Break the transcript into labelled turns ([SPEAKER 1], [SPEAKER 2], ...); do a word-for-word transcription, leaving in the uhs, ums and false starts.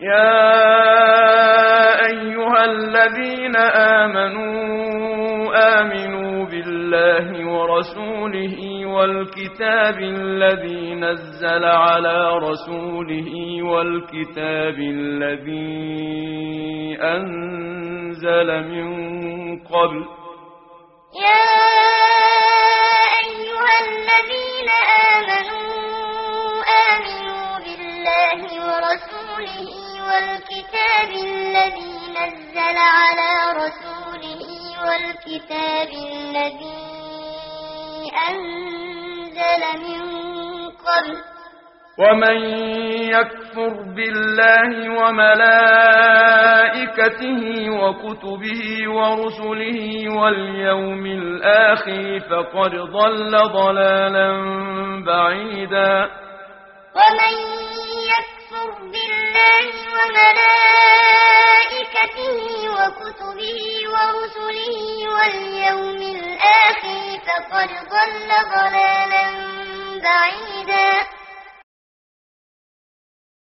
[SPEAKER 1] يا أيها الذين آمنوا آمنوا بالله ورسوله والكتاب الذي نزل على رسوله والكتاب الذي أنزل من قبل.
[SPEAKER 2] يا أيها الذين آمنوا آمنوا بالله ورسوله والكتاب الذي نزل على رسوله والكتاب الذي أنزل من قبل.
[SPEAKER 1] ومن يكفر بالله وملائكته وكتبه ورسله واليوم الآخر فقد ضل ضلالا بعيدا.
[SPEAKER 2] ومن يكفر بالله وملائكته وكتبه ورسله واليوم الآخر فقد ضل ضلالا